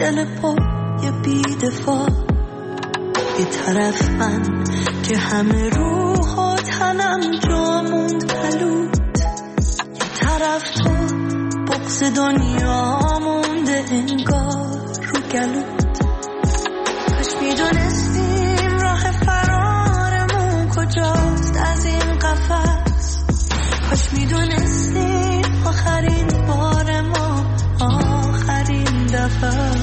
دل پای بی‌دفاع، یه طرف من که همه روح و تنم جا موند پلود، یه طرف تو بغض دنیا مونده انگار رو گلود. کاش میدونستیم راه فرارمون کجاست از این قفس، کاش میدونستیم آخرین بار ما آخرین دفعه.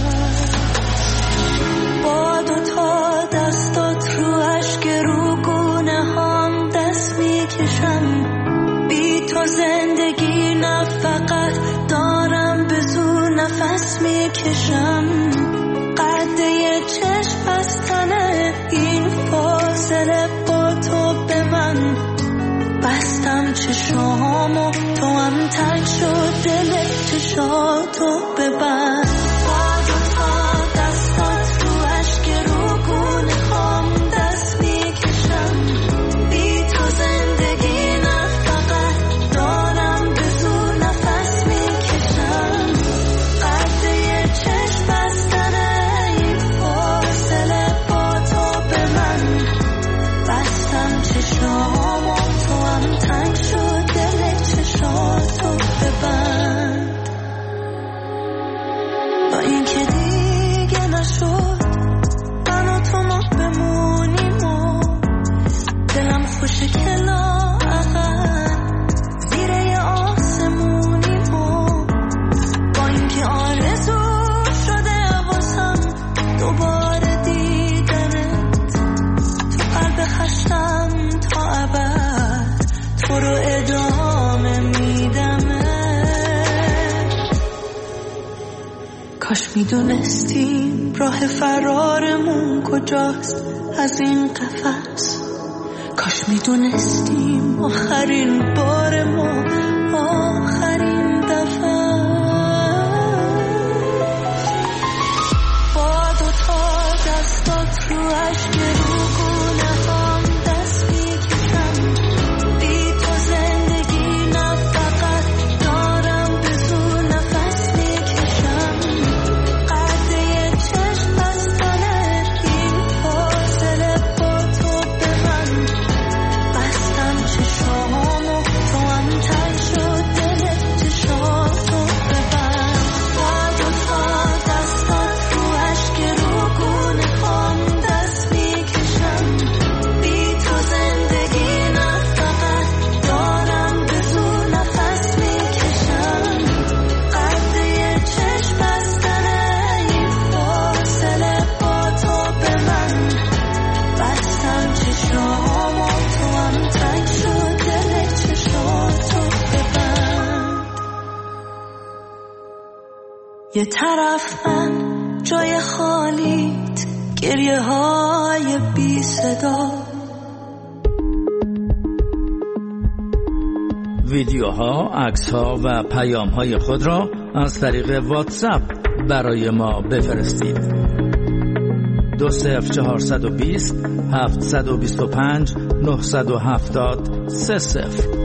با دوتا دستات رو اشک رو گونه هم دست میکشم، بی تو زندگی نه فقط دارم به زور نفس میکشم. قده چشم بستنه این فاصله با تو به من، بستم چشامو تو هم تنگ شد دل چشاتو ببند. با دوتا دستات رو اشک رو گونه هم دست میکشم، بی تو زندگی نه فقط دارم به زور نفس میکشم. قده چشم بستنه این فاصله با تو به من، بستم چشامو تو هم تنگ شد دل چشاتو ببند. با اینکه دیگه نشد من و تو ما بمونیم و دلم خوشه که لااقل زیر یه آسمونیم و با اینکه آرزو شده واسم دوباره دیدنت، تو قلب خشتم تا ابد تو رو ادامه میدم. کاش میدونستیم راه فرارمون کجاست از این قفس، کاش میدونستیم آخرین بار ما آخرین دفعه. با دوتا دستات رو اشک رو گونه هم دست میکشم، بی تو زندگی نه فقط دارم به زور نفس میکشم. قده چشم بستنه این فاصله با تو به من، بستم چشامو تو هم تنگ شد دل چشاتو ببند. با دوتا دستات رو اشک رو گونه هم دست میکشم، بی تو زندگی نه فقط دارم به زور نفس میکشم. قده چشم بستنه این فاصله با تو به من، بستم چشامو تو هم تنگ شد دل چشاتو ببند. یه طرف من جای خالیت، گریه های بی صدا، ویدیوها، عکس‌ها و پیام‌های خود را از طریق واتساپ برای ما بفرستید. 20420 725 970 30.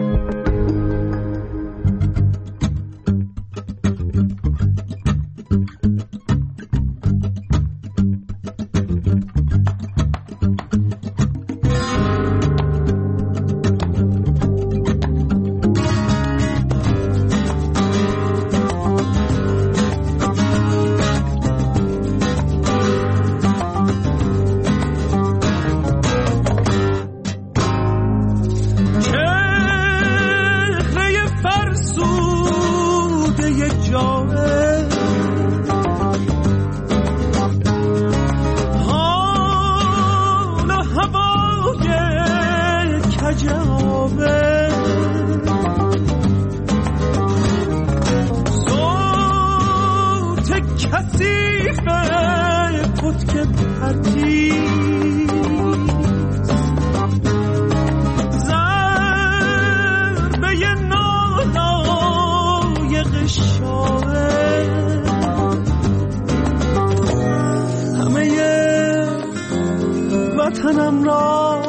وطنم را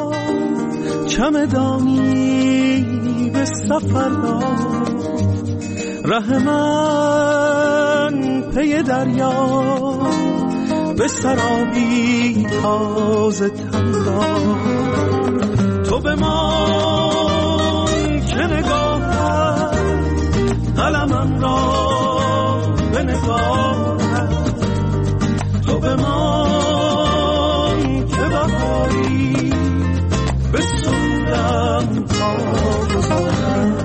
چمدانی به سفر را، ره من پی دریا به سرابی تازه تنها تو به ما که نگاهت قلمم را به نگاهت تو به ما که بهاری به سودم تا گذارم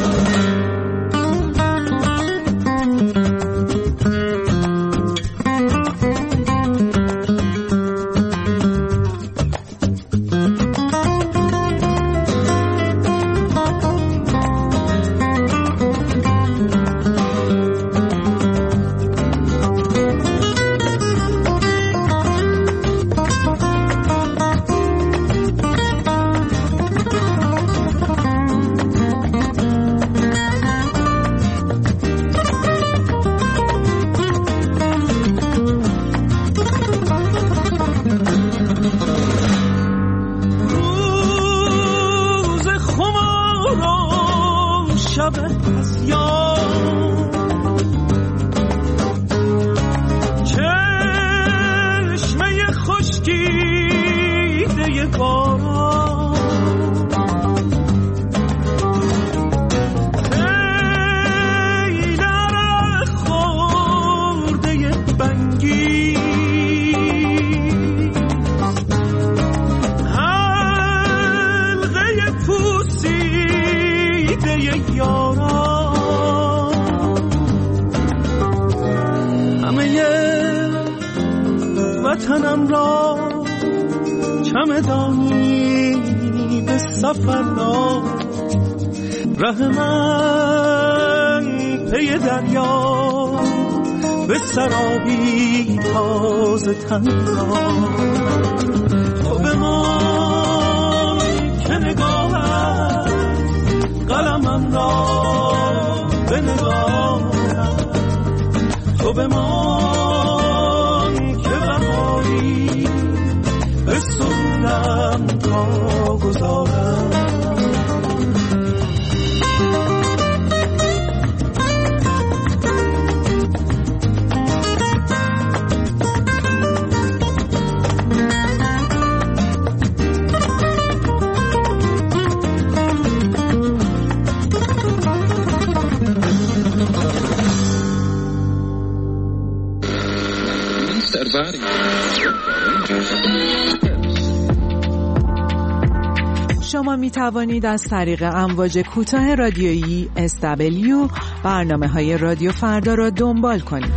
وطنم را چمدانی به سفر داد ره من پی دریا به سرابی تازه تنها تو به ما که نگاهت قلمم را به نگاهت تو به ما به سودم تا گذارم شما می توانید از طریق امواج کوتاه رادیویی SW برنامه‌های رادیو فردا را دنبال کنید.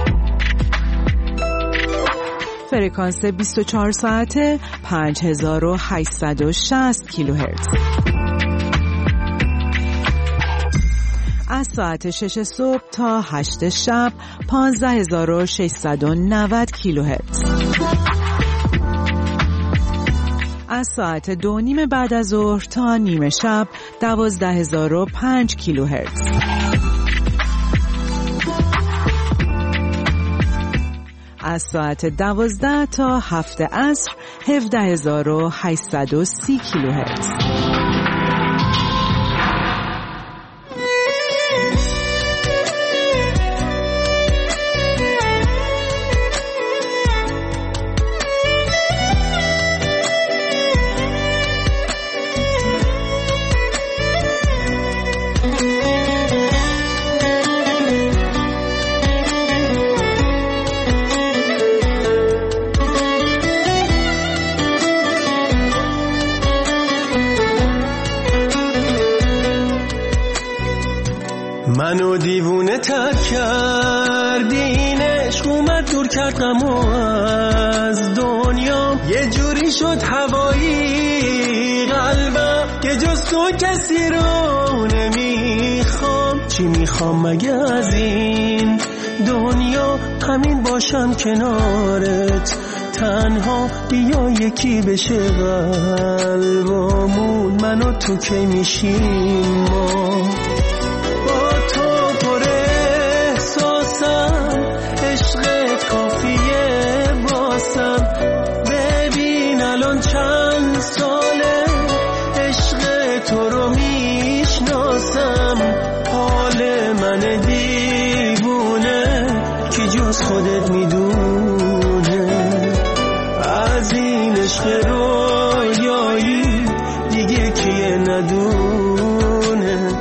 فرکانس 24 ساعته 5860 کیلوهرتز. از ساعت 6 صبح تا 8 شب 15690 کیلوهرتز. از ساعت 2:30 بعد از ظهر تا نیمه شب 12005 کیلوهرتز. از ساعت 12 تا 7 عصر 17830 کیلوهرتز. منو دیوونه تر کردین، عشق اومد دور کرد غمو از دنیا، یه جوری شد هوایی قلبم که جز تو کسی رو نمیخوام. چی میخوام مگه از این دنیا؟ همین باشم کنارت تنها، بیا یکی بشه قلبمون، من و تو کی میشیم ما؟ عشقت کافیه باسم، ببین الان چند ساله عشق تو رو میشناسم. حال من دیوونه کی میدونه، از این عشق رویایی دیگه کیه ندونه.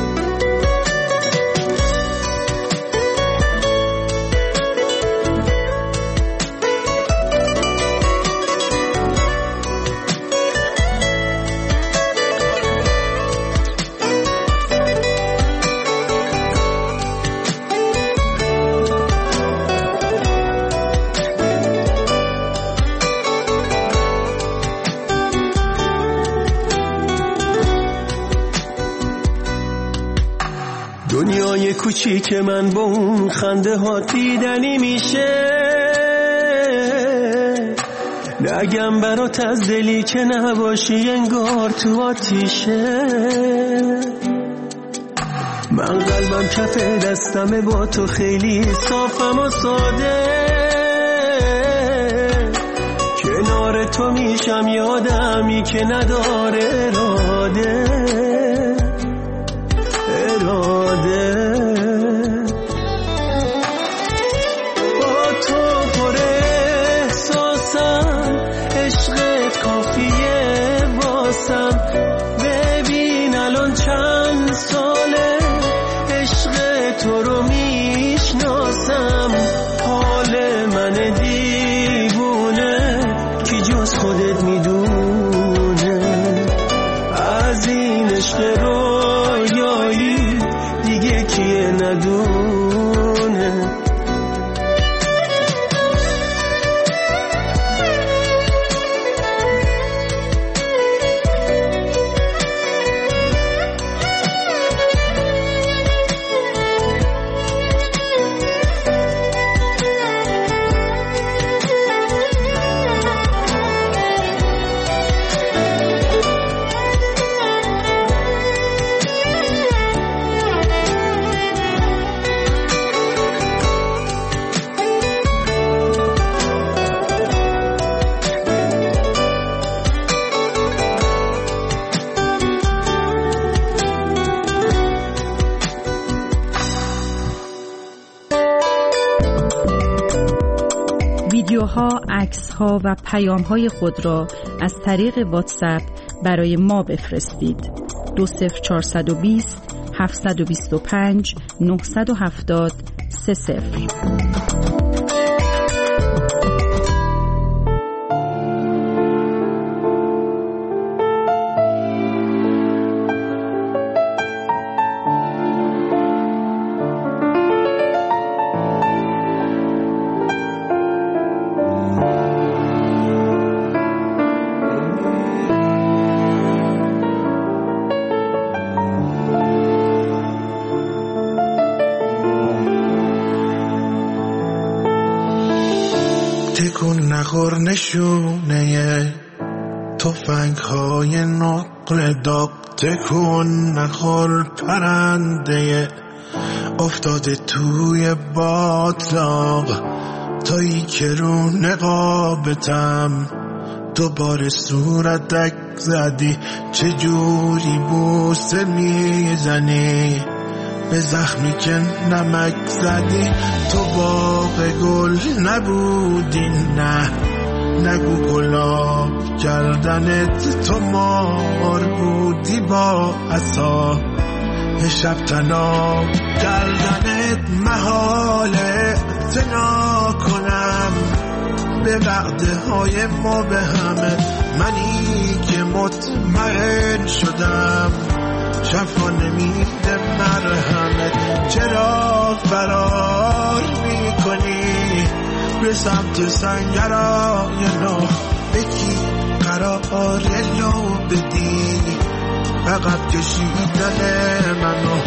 دنیای کوچیک من با اون خنده ها دیدنی میشه، نگم برات از دلی که نباشی انگار تو آتیشه. من قلبم کف دستمه با تو خیلی صافم و ساده، کنار تو میشم یادمی که نداره اراده. با تو پر احساسم، عشقت کافیه واسم. ببین الان چند ساله عشق تو رو میشناسم. حال من دیوونه کی جز خودت میدونه، از این عشق رویایی دیگه کیه ندونه. ویدیوها، عکس‌ها و پیام‌های خود را از طریق واتساپ برای ما بفرستید. 20420 725 970 30. تکون نخور نشونه تفنگ های نقل داغ، تکون نخور پرنده افتاده توی باطلاق. تایی که رو نقابتم دوباره صورتک زدی، چجوری بوسه میزنی به زخمی که نمک زدی. تو باغ گل نبودی، نه نگو گلاب کردنت. تو مار بودی با عصا شب تناب کردنت. محاله تنا کنم به وعده های ما به همه، منی که مطمئن شدم شفا نمیده مرهمت. چرا فرار میکنی به سمت سنگرهای نو؟ بکی قرار لو بدی عقب کشیدن منو.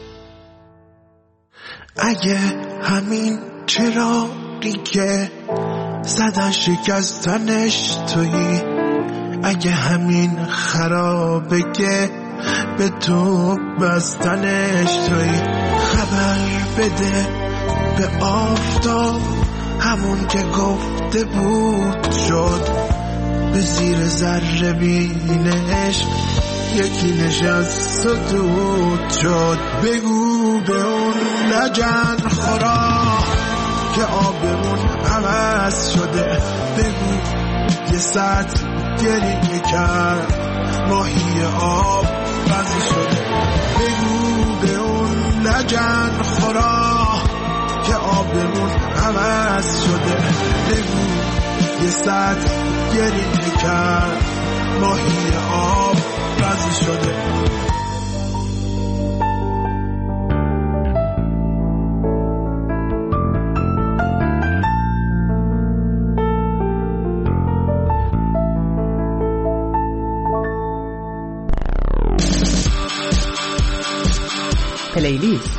اگه همین چرایی که زدن شکستنش تویی. اگه همین خرابه که به تو بستنش تویی. خبر بده به آفتاب همون که گفته بود شد. به زیر ذره بینش یکی نشست و دود شد. بگو به اون لجن خورا که آبمون عوض شده. بگو یه سطل گریه کرد ماهی آب بزی شده. بگو به اون لجن خورا که آبمون عوض شده. بگو یه سطل گریه کرد ماهی آب بزی شده. پلیلیست.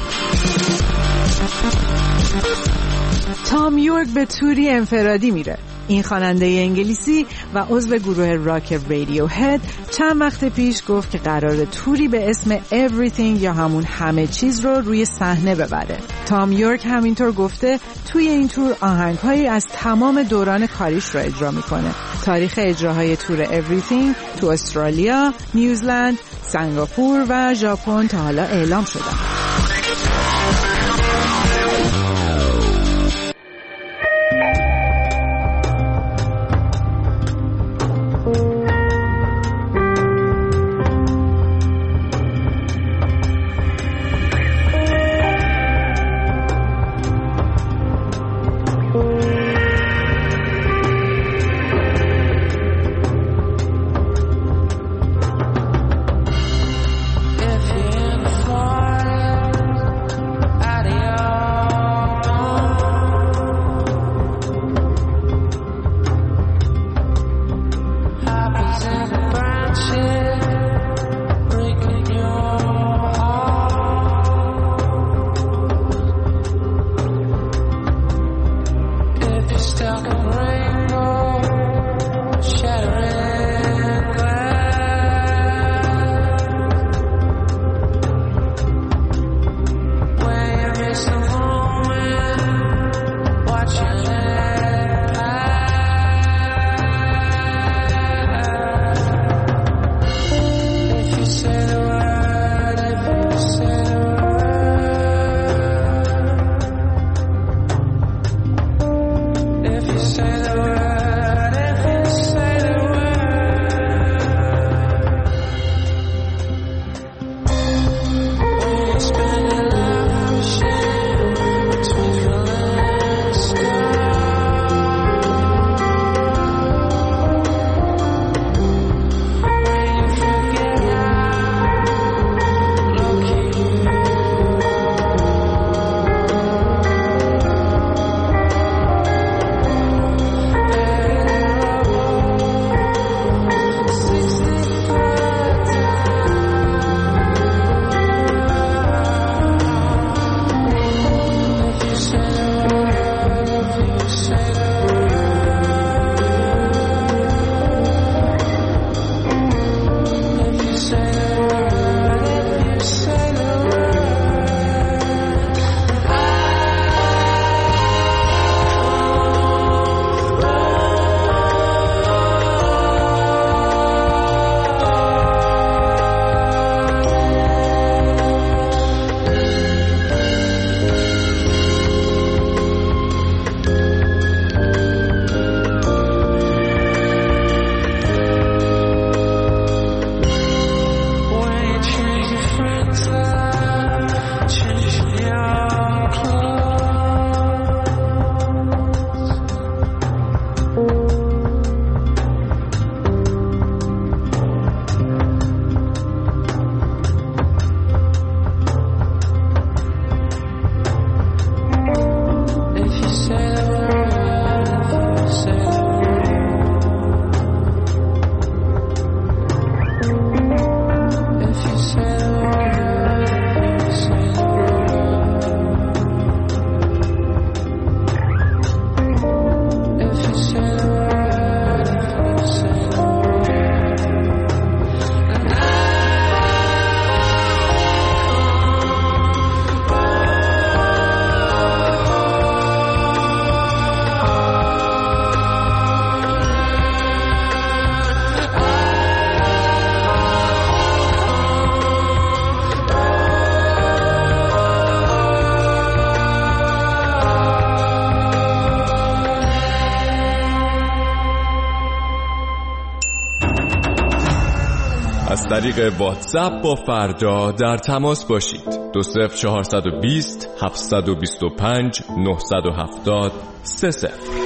تام یورک به توری انفرادی میره. این خواننده انگلیسی و عضو گروه راک رادیو هد چند وقت پیش گفت که قراره توری به اسم Everything یا همون همه چیز رو روی صحنه ببره. تام یورک همینطور گفته توی این تور آهنگ‌هایی از تمام دوران کاریش رو اجرا میکنه. تاریخ اجراهای تور Everything تو استرالیا، نیوزلند، سنگاپور و ژاپن تا حالا اعلام شده. If you're in the forest از طریق واتساپ با فردا در تماس باشید. 20420 725 970 30.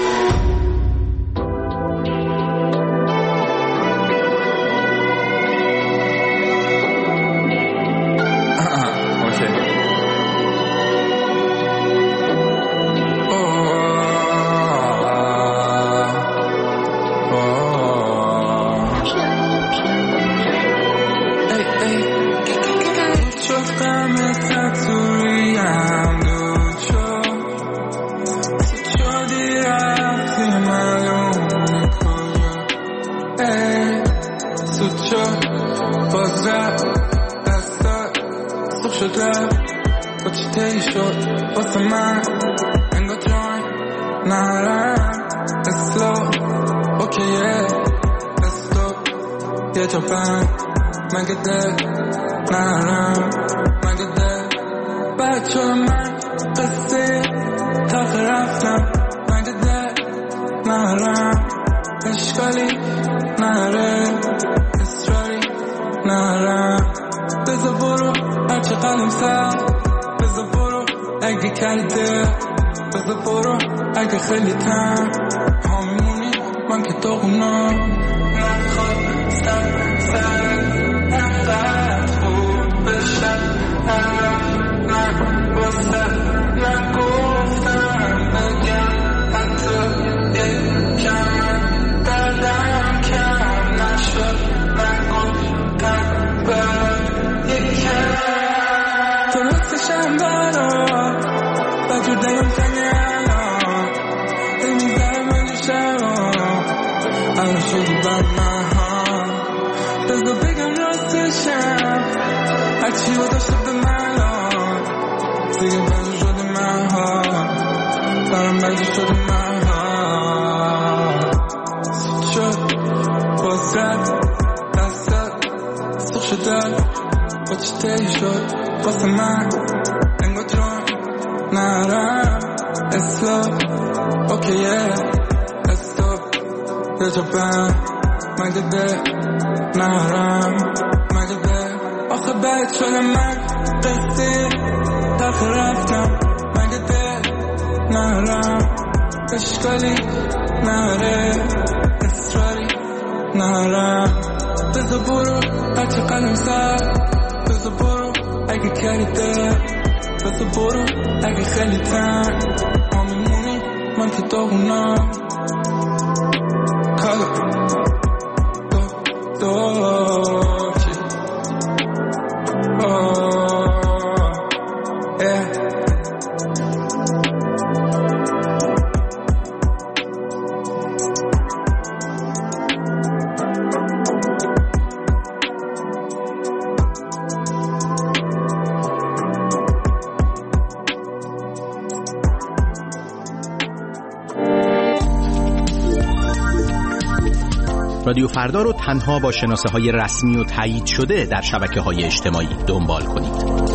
رادیو فردا رو تنها با شناسه‌های رسمی و تایید شده در شبکه‌های اجتماعی دنبال کنید.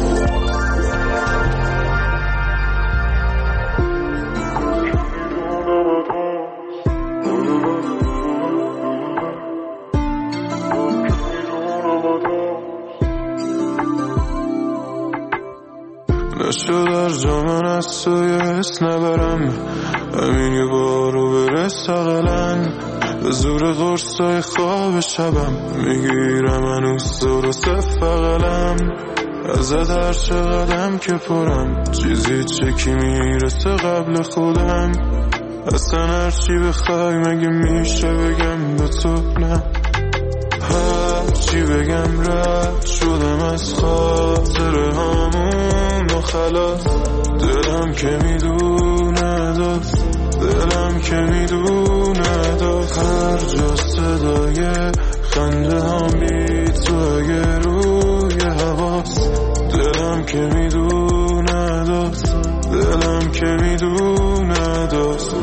نشد در جامن از تو یه حس نبرم، همین یه بارو برس اقلن به زور قرصای خواب شبم میگیرم هنوز درست فقلم ازت هر چقدرم که پرم چیزی چکی میرسه قبل خودم اصلا هر چی بخوای مگه میشه بگم به تو نه هر چی بگم رد شدم از خاطره هامون و خلاص دلم که میدونه دست دلم که میدونه دست هر جا صدای خنده ها تو اگه روی حواس دلم که میدونه دست دلم که میدونه دست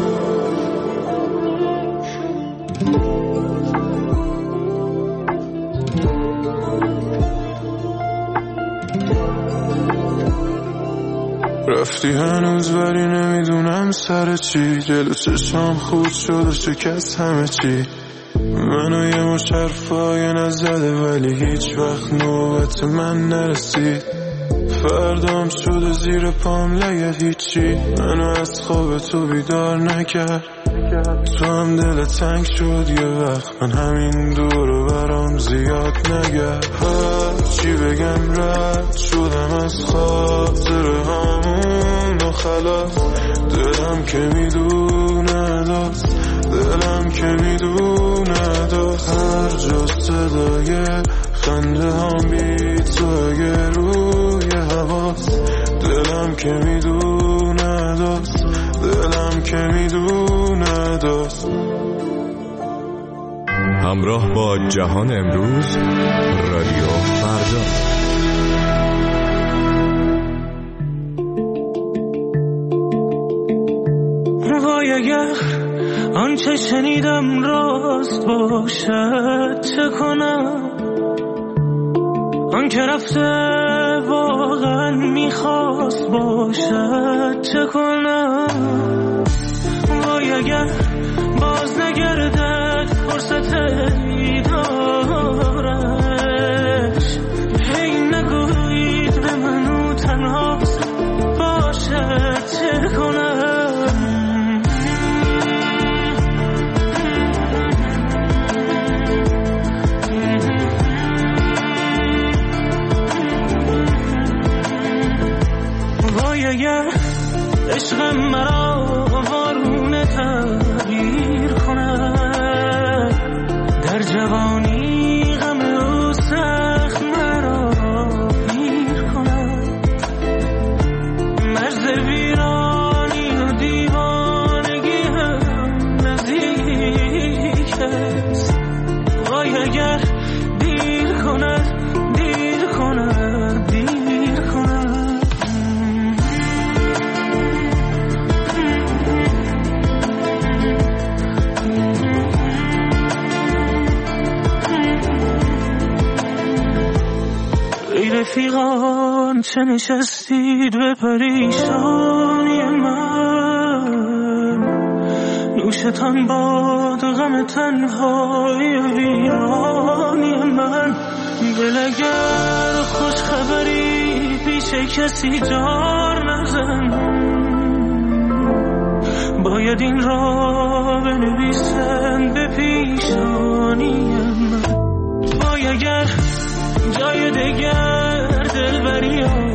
رفتی هنوز ولی نمیدونم سر چی جلو چشم خود شد و شکست همه چی منو یه مش حرفای نزده ولی هیچ وقت نوبت من نرسید. فردام شده زیر پام لگه هیچی منو از خواب تو بیدار نکرد. تو هم دل تنگ شد یه وقت من همین دورو برام زیاد نگرد. هرچی بگم رد شدم از خاطر همون و خلاص. دلم که میدونه داست، دلم که میدونه داست. هر جا صدای خنده هم بی تو اگه روی هواست. دلم که میدونه داست، دلم که میدونه داست. همراه با جهان امروز، رادیو فردا. وای اگر آنچه شنیدم راست باشد چه کنم؟ آنکه رفته واقعا میخواست باشد چه کنم؟ وای اگر باز نگردد فرصت دیدارش. هی نگویید به منو تنهاست باشد چه کنم؟ اگر عشقم مرا وارونه تغییر کند، در جوانی غم او سخت مرا پیر کند. مرز ویرانی و دیوانگی هم نزدیک است. وای اگر دیر کند، دیر کند، دیر کند. رفیقان چه نشستید به پریشانی من؟ نوشتان باد غم تنهای ویرانی من. دل اگر خوش خبری پیش کسی جار نزن، باید این را بنویسن به پیشانی من. وای اگر جای دگر دلبری